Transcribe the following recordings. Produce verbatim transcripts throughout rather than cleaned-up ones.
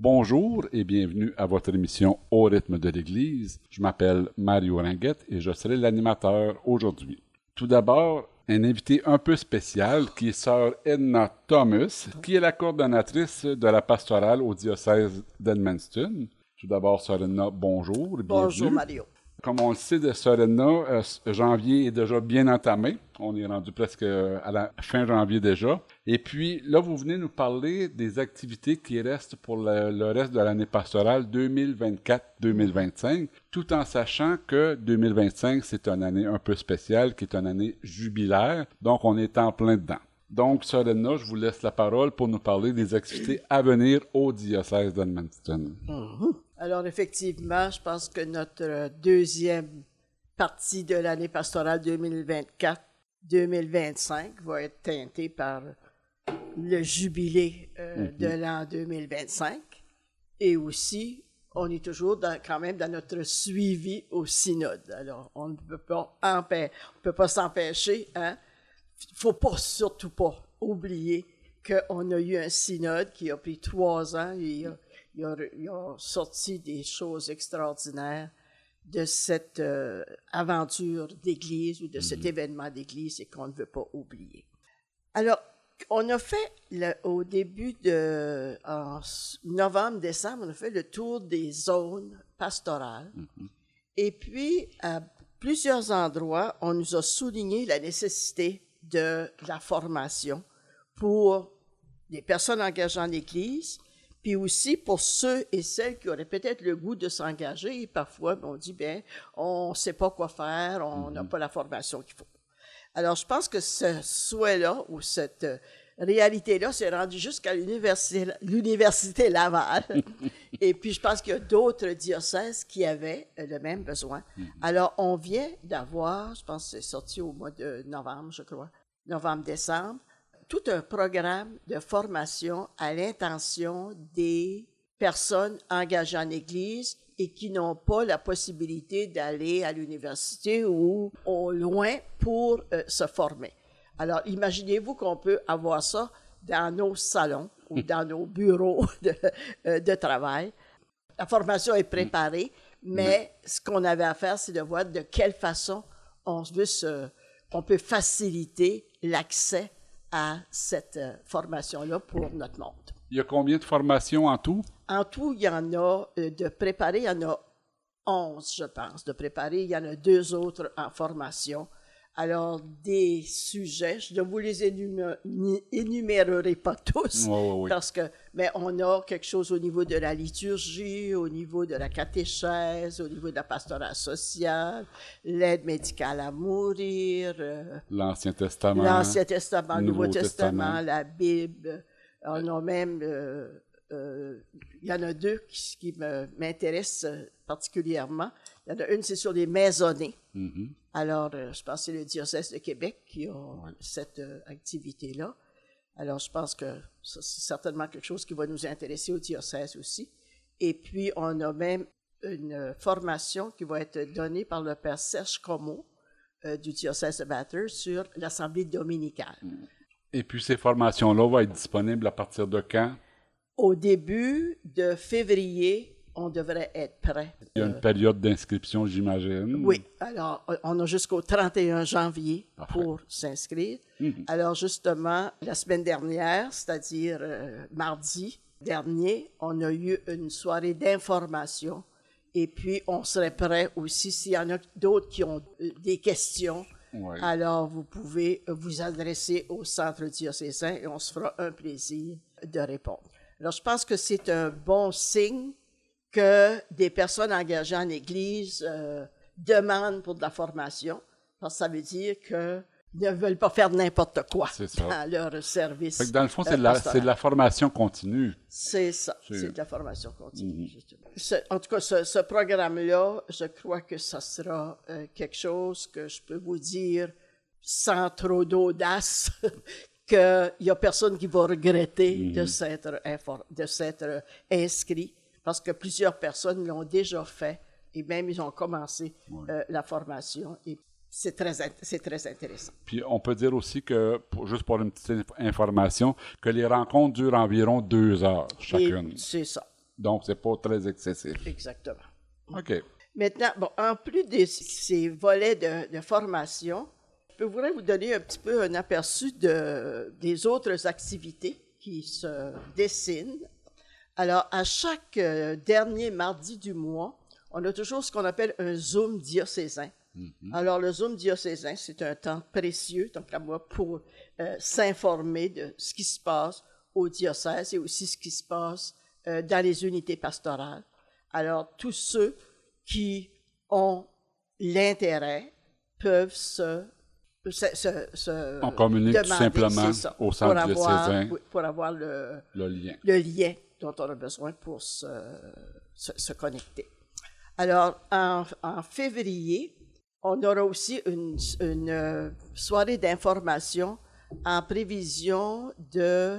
Bonjour et bienvenue à votre émission Au rythme de l'Église. Je m'appelle Mario Ringuette et je serai l'animateur aujourd'hui. Tout d'abord, un invité un peu spécial qui est sœur Edna Thomas, qui est la coordonnatrice de la pastorale au diocèse d'Edmundston. Tout d'abord, sœur Edna, bonjour et bienvenue. Bonjour Mario. Comme on le sait de sœur Edna, euh, janvier est déjà bien entamé. On est rendu presque à la fin janvier déjà. Et puis là, vous venez nous parler des activités qui restent pour le, le reste de l'année pastorale deux mille vingt-quatre deux mille vingt-cinq, tout en sachant que deux mille vingt-cinq, c'est une année un peu spéciale, qui est une année jubilaire. Donc, on est en plein dedans. Donc, sœur Edna, je vous laisse la parole pour nous parler des activités à venir au diocèse d'Edmundston. Mm-hmm. Alors, effectivement, je pense que notre deuxième partie de l'année pastorale deux mille vingt-quatre deux mille vingt-cinq va être teintée par le jubilé euh, mm-hmm. de l'an deux mille vingt-cinq. Et aussi, on est toujours dans, quand même dans notre suivi au synode. Alors, on ne peut pas, empê- on peut pas s'empêcher. Hein? Il ne faut pas, surtout pas oublier qu'on a eu un synode qui a pris trois ans. Et a, il, a, il a sorti des choses extraordinaires de cette euh, aventure d'Église ou de mm-hmm. cet événement d'Église et qu'on ne veut pas oublier. Alors, on a fait, le, au début de en novembre-décembre, on a fait le tour des zones pastorales. Mm-hmm. Et puis, à plusieurs endroits, on nous a souligné la nécessité de la formation pour les personnes engagées en Église, puis aussi pour ceux et celles qui auraient peut-être le goût de s'engager. Et parfois, on dit, bien, on ne sait pas quoi faire, on n'a mm-hmm. pas la formation qu'il faut. Alors, je pense que ce souhait-là, ou cette réalité-là, s'est rendu jusqu'à l'université, l'université Laval. Et puis, je pense qu'il y a d'autres diocèses qui avaient le même besoin. Mm-hmm. Alors, on vient d'avoir, je pense que c'est sorti au mois de novembre, je crois, novembre-décembre, tout un programme de formation à l'intention des personnes engagées en Église et qui n'ont pas la possibilité d'aller à l'université ou au loin pour euh, se former. Alors, imaginez-vous qu'on peut avoir ça dans nos salons ou dans nos bureaux de, euh, de travail. La formation est préparée, mais ce qu'on avait à faire, c'est de voir de quelle façon on, veut se, on peut faciliter l'accès à cette euh, formation-là pour notre monde. Il y a combien de formations en tout? En tout, il y en a euh, de préparés, il y en a onze, je pense, de préparés. Il y en a deux autres en formation. Alors, des sujets, je ne vous les énumé- énumérerai pas tous, oui, oui, oui. parce que, mais on a quelque chose au niveau de la liturgie, au niveau de la catéchèse, au niveau de la pastorale sociale, l'aide médicale à mourir, euh, l'Ancien Testament, l'Ancien Testament, le Nouveau, Nouveau Testament, Testament, la Bible. On a même, euh, euh, il y en a deux qui, qui me, m'intéressent particulièrement. Il y en a une, c'est sur les maisonnées. Mm-hmm. Alors, euh, je pense que c'est le diocèse de Québec qui a ouais. cette euh, activité-là. Alors, je pense que ça, c'est certainement quelque chose qui va nous intéresser au diocèse aussi. Et puis, on a même une formation qui va être donnée par le père Serge Comeau euh, du diocèse de Bathurst sur l'Assemblée dominicale. Et puis, ces formations-là vont être disponibles à partir de quand? Au début de février, on devrait être prêt. Il y a une période d'inscription, j'imagine. Oui. Alors, on a jusqu'au trente et un janvier Parfait. Pour s'inscrire. Mm-hmm. Alors, justement, la semaine dernière, c'est-à-dire euh, mardi dernier, on a eu une soirée d'information. Et puis, on serait prêt aussi, s'il y en a d'autres qui ont des questions, oui. Alors vous pouvez vous adresser au centre diocésain et on se fera un plaisir de répondre. Alors, je pense que c'est un bon signe que des personnes engagées en Église euh, demandent pour de la formation, parce que ça veut dire qu'ils ne veulent pas faire n'importe quoi dans leur service. Fait que dans le fond, c'est de, la, c'est de la formation continue. C'est ça, c'est, c'est de la formation continue. Mm-hmm. Ce, en tout cas, ce, ce programme-là, je crois que ça sera euh, quelque chose que je peux vous dire sans trop d'audace, qu'il n'y a personne qui va regretter mm-hmm. de, s'être infor- de s'être inscrit. Parce que plusieurs personnes l'ont déjà fait et même ils ont commencé ouais. euh, la formation et c'est très, c'est très intéressant. Puis on peut dire aussi que, pour, juste pour une petite information, que les rencontres durent environ deux heures chacune. Et c'est ça. Donc, c'est pas très excessif. Exactement. OK. Maintenant, bon, en plus de ces volets de, de formation, je voudrais vous donner un petit peu un aperçu de, des autres activités qui se dessinent. Alors, à chaque euh, dernier mardi du mois, on a toujours ce qu'on appelle un Zoom diocésain. Mm-hmm. Alors, le Zoom diocésain, c'est un temps précieux, donc à moi, pour euh, s'informer de ce qui se passe au diocèse et aussi ce qui se passe euh, dans les unités pastorales. Alors, tous ceux qui ont l'intérêt peuvent se Se, se, se on communique demander, tout simplement ça, au centre diocésain pour, pour avoir le, le lien. le lien dont on a besoin pour se, se, se connecter. Alors, en, en février, on aura aussi une, une soirée d'information en prévision de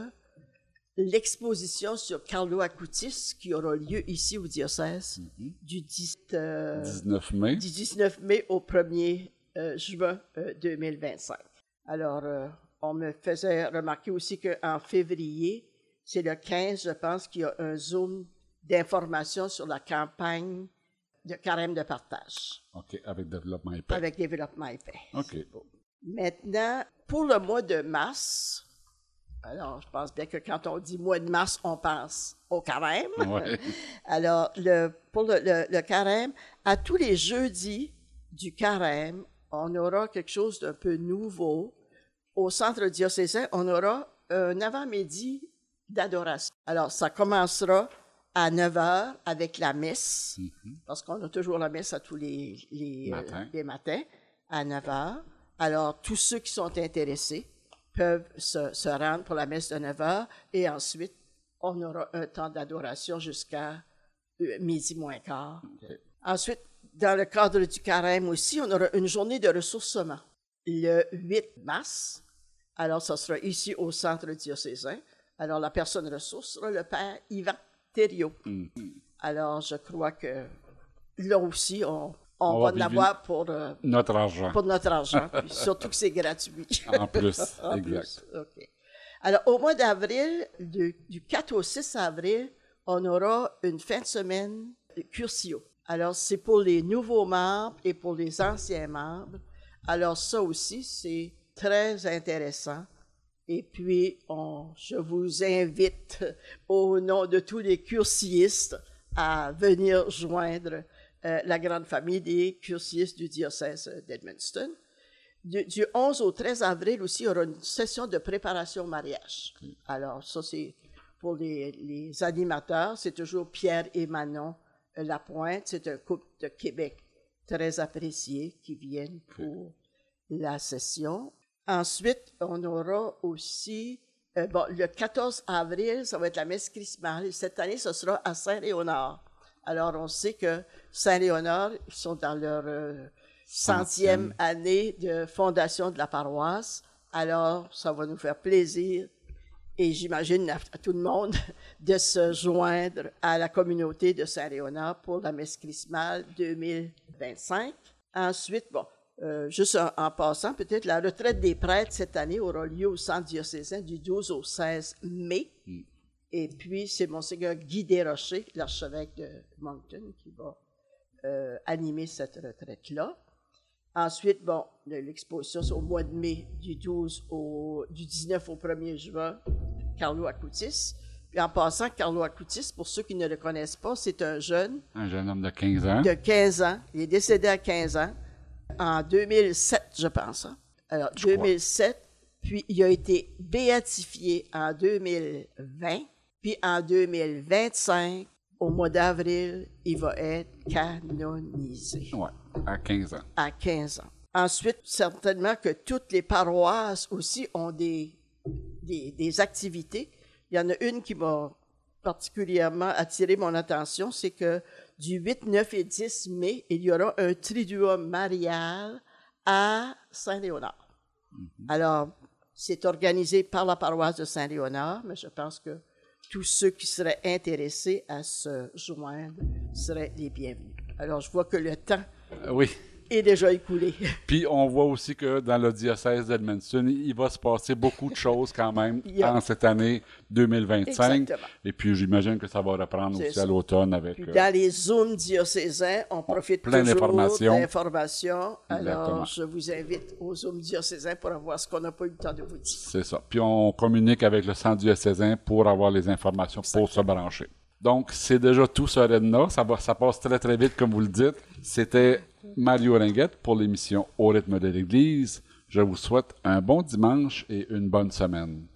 l'exposition sur Carlo Acutis qui aura lieu ici au diocèse mm-hmm. du dix, euh, dix-neuf mai. Du dix-neuf mai au premier Euh, juin euh, deux mille vingt-cinq. Alors, euh, on me faisait remarquer aussi qu'en février, c'est le quinze, je pense, qu'il y a un Zoom d'information sur la campagne de carême de partage. OK, avec Développement et Paix. Avec Développement et Paix. OK. Bon. Maintenant, pour le mois de mars, alors, je pense bien que quand on dit mois de mars, on pense au carême. Ouais. Alors, le, pour le, le, le carême, à tous les jeudis du carême, on aura quelque chose d'un peu nouveau. Au centre diocésain, on aura un avant-midi d'adoration. Alors, ça commencera à neuf heures avec la messe, mm-hmm. parce qu'on a toujours la messe à tous les, les, Matin. euh, les matins, à neuf heures. Alors, tous ceux qui sont intéressés peuvent se, se rendre pour la messe de neuf heures, et ensuite, on aura un temps d'adoration jusqu'à euh, midi moins quart. Okay. Ensuite, dans le cadre du carême aussi, on aura une journée de ressourcement le huit mars. Alors, ça sera ici au centre diocésain. Alors, la personne ressource sera le père Yvan Thériault. Mm-hmm. Alors, je crois que là aussi, on, on, on va en avoir pour, euh, notre argent. Pour notre argent, puis surtout que c'est gratuit. En plus, en exact. Plus. Okay. Alors, au mois d'avril, du, du quatre au six avril, on aura une fin de semaine de Curcio. Alors, c'est pour les nouveaux membres et pour les anciens membres. Alors, ça aussi, c'est très intéressant. Et puis, on, je vous invite, au nom de tous les cursiistes, à venir joindre euh, la grande famille des cursiistes du diocèse d'Edmundston. Du, du onze au treize avril aussi, il y aura une session de préparation au mariage. Okay. Alors, ça, c'est pour les, les animateurs. C'est toujours Pierre et Manon Lapointe, c'est un couple de Québec très apprécié qui viennent pour la session. Ensuite, on aura aussi, euh, bon, le quatorze avril, ça va être la messe chrismale. Cette année, ce sera à Saint-Léonard. Alors, on sait que Saint-Léonard, ils sont dans leur euh, centième année de fondation de la paroisse. Alors, ça va nous faire plaisir, et j'imagine à, à tout le monde, de se joindre à la communauté de Saint-Léonard pour la messe chrismale deux mille vingt-cinq. Ensuite, bon, euh, juste en, en passant, peut-être la retraite des prêtres cette année aura lieu au centre diocésain du douze au seize mai. Mm. Et puis, c'est Monseigneur Guy Desrochers, l'archevêque de Moncton, qui va euh, animer cette retraite-là. Ensuite, bon, l'exposition, c'est au mois de mai, du douze au, du dix-neuf au premier juin, Carlo Acutis. Puis en passant, Carlo Acutis, pour ceux qui ne le connaissent pas, c'est un jeune. Un jeune homme de quinze ans. De quinze ans. Il est décédé à quinze ans, en deux mille sept, je pense. Hein? Alors, je deux mille sept, crois. Puis il a été béatifié en deux mille vingt, puis en deux mille vingt-cinq, au mois d'avril, il va être canonisé. Oui, à quinze ans. À quinze ans. Ensuite, certainement que toutes les paroisses aussi ont des, des, des activités. Il y en a une qui m'a particulièrement attiré mon attention, c'est que du huit, neuf et dix mai, il y aura un triduum marial à Saint-Léonard. Mm-hmm. Alors, c'est organisé par la paroisse de Saint-Léonard, mais je pense que tous ceux qui seraient intéressés à se joindre seraient les bienvenus. Alors, je vois que le temps oui. est déjà écoulé. Puis on voit aussi que dans le diocèse d'Edmundston, il va se passer beaucoup de choses quand même Yeah. en cette année deux mille vingt-cinq. Exactement. Et puis j'imagine que ça va reprendre C'est aussi ça. à l'automne avec... Puis euh, dans les zooms diocésains, on profite plein toujours d'informations. d'informations. Exactement. Alors, je vous invite aux zooms diocésains pour avoir ce qu'on n'a pas eu le temps de vous dire. C'est ça. Puis on communique avec le centre diocésain pour avoir les informations pour se brancher. Donc, c'est déjà tout sur Edna. Ça, va, ça passe très, très vite, comme vous le dites. C'était Mario Ringuette pour l'émission Au rythme de l'Église. Je vous souhaite un bon dimanche et une bonne semaine.